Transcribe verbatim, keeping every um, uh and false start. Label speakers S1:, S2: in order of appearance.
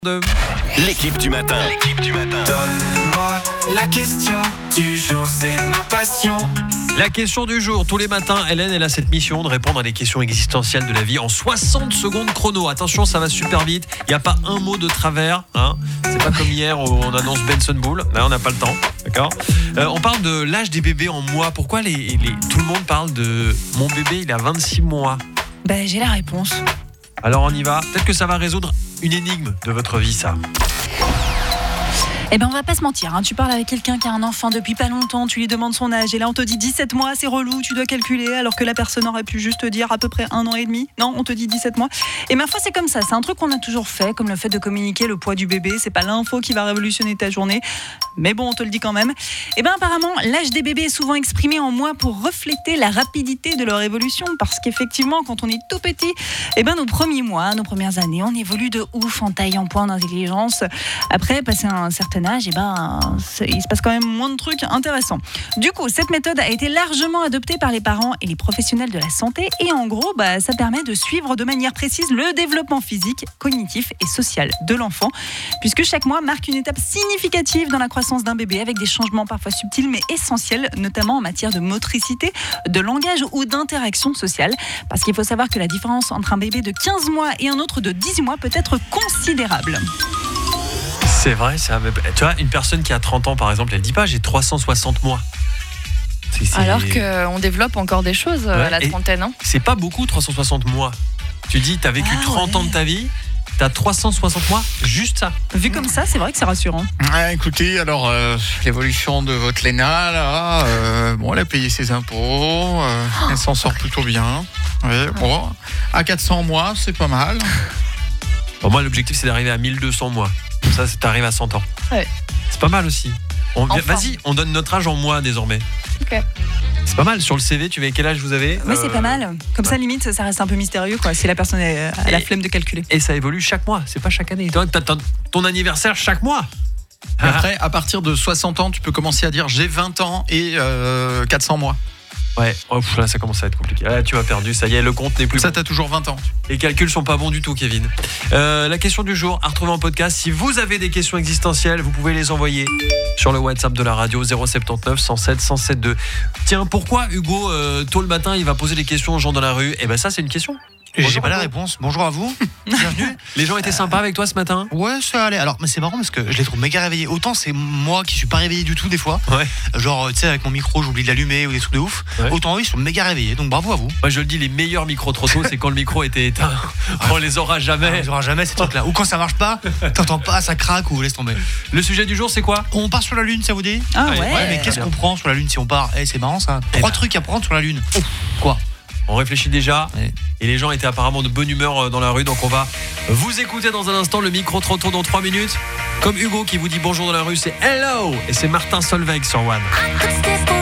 S1: De...
S2: L'équipe du matin. L'équipe du matin.
S3: Donne-moi la question du jour, c'est ma passion.
S1: La question du jour, tous les matins, Hélène, elle a cette mission de répondre à des questions existentielles de la vie en soixante secondes chrono. Attention, ça va super vite. Il n'y a pas un mot de travers. Hein. C'est pas comme hier où on annonce Benson Bull. Là, on n'a pas le temps. D'accord euh, On parle de l'âge des bébés en mois. Pourquoi les, les, tout le monde parle de mon bébé, il a vingt-six mois?
S4: Ben, j'ai la réponse.
S1: Alors on y va. Peut-être que ça va résoudre une énigme de votre vie, ça.
S4: Eh ben, on va pas se mentir, hein. Tu parles avec quelqu'un qui a un enfant depuis pas longtemps, tu lui demandes son âge, et là on te dit dix-sept mois, c'est relou, tu dois calculer, alors que la personne aurait pu juste te dire à peu près un an et demi. Non, on te dit dix-sept mois. Et ma foi, c'est comme ça, c'est un truc qu'on a toujours fait, comme le fait de communiquer le poids du bébé, c'est pas l'info qui va révolutionner ta journée, mais bon, on te le dit quand même. Eh ben, apparemment, l'âge des bébés est souvent exprimé en mois pour refléter la rapidité de leur évolution, parce qu'effectivement, quand on est tout petit, eh ben, nos premiers mois, nos premières années, on évolue de ouf en taille, en poids, en intelligence. Après, passer un certain âge, et ben, il se passe quand même moins de trucs intéressants. Du coup, cette méthode a été largement adoptée par les parents et les professionnels de la santé, et en gros, bah, ça permet de suivre de manière précise le développement physique, cognitif et social de l'enfant, puisque chaque mois marque une étape significative dans la croissance d'un bébé, avec des changements parfois subtils mais essentiels, notamment en matière de motricité, de langage ou d'interaction sociale, parce qu'il faut savoir que la différence entre un bébé de quinze mois et un autre de dix mois peut être considérable.
S1: C'est vrai, c'est un... tu vois, une personne qui a trente ans, par exemple, elle dit pas j'ai trois cent soixante mois.
S5: C'est, c'est... Alors qu'on développe encore des choses ouais, à la trentaine. Hein.
S1: C'est pas beaucoup, trois cent soixante mois. Tu dis, t'as vécu ah, trente ouais. ans de ta vie, t'as trois cent soixante mois, juste ça.
S4: Vu comme ça, c'est vrai que c'est rassurant.
S6: Ah, écoutez, alors, euh, l'évolution de votre Léna, là, euh, bon, elle a payé ses impôts, euh, oh, elle s'en sort plutôt bien. Ouais, bon, à quatre cents mois, c'est pas mal.
S1: Bon, moi, l'objectif, c'est d'arriver à mille deux cents mois. Comme ça, t'arrives à cent ans.
S4: Ouais.
S1: C'est pas mal aussi. On,
S4: enfin.
S1: Vas-y, on donne notre âge en mois désormais.
S4: Ok.
S1: C'est pas mal. Sur le C V, tu mets quel âge vous avez?
S4: Oui, euh... c'est pas mal. Comme ça, limite, ça reste un peu mystérieux, quoi, si la personne a la et, flemme de calculer.
S1: Et ça évolue chaque mois, c'est pas chaque année. Toi, t'as ton anniversaire chaque mois.
S6: Après, à partir de soixante ans, tu peux commencer à dire j'ai vingt ans et euh, quatre cents mois.
S1: Ouais, oh, là ça commence à être compliqué. Là tu m'as perdu, ça y est, le compte n'est plus
S6: ça,
S1: bon.
S6: T'as toujours vingt ans.
S1: Les calculs sont pas bons du tout, Kevin. Euh, la question du jour, à retrouver en podcast. Si vous avez des questions existentielles, vous pouvez les envoyer sur le WhatsApp de la radio zéro sept neuf cent sept cent sept deux. Tiens, pourquoi Hugo, euh, tôt le matin, il va poser des questions aux gens dans la rue? Eh ben ça, c'est une question.
S7: Bonjour,
S8: j'ai pas
S7: Hugo.
S8: La réponse. Bonjour à vous. Bienvenue.
S1: Les gens étaient sympas avec toi ce matin?
S8: Ouais, ça allait. Alors, mais c'est marrant parce que je les trouve méga réveillés. Autant c'est moi qui suis pas réveillé du tout des fois.
S1: Ouais.
S8: Genre, tu sais, avec mon micro, j'oublie de l'allumer ou des trucs de ouf. Ouais. Autant eux, ils sont méga réveillés. Donc bravo à vous.
S1: Moi, je le dis, les meilleurs micro-trottos, c'est quand le micro était éteint. On les aura jamais.
S8: Ah, on les aura jamais ces trucs-là. Ou quand ça marche pas, t'entends pas, ça craque ou laisse tomber.
S1: Le sujet du jour, c'est quoi?
S8: On part sur la Lune, ça vous dit?
S4: Ah ouais.
S8: Ouais, mais qu'est-ce qu'on prend sur la Lune si on part? Eh, c'est marrant ça. Trois ben. trucs à prendre sur la Lune. Oh. Quoi?
S1: On réfléchit déjà
S8: ouais.
S1: Et les gens étaient apparemment de bonne humeur dans la rue. Donc on va vous écouter dans un instant. Le micro-trotto dans trois minutes. Comme Hugo qui vous dit bonjour dans la rue, c'est Hello. Et c'est Martin Solveig sur One.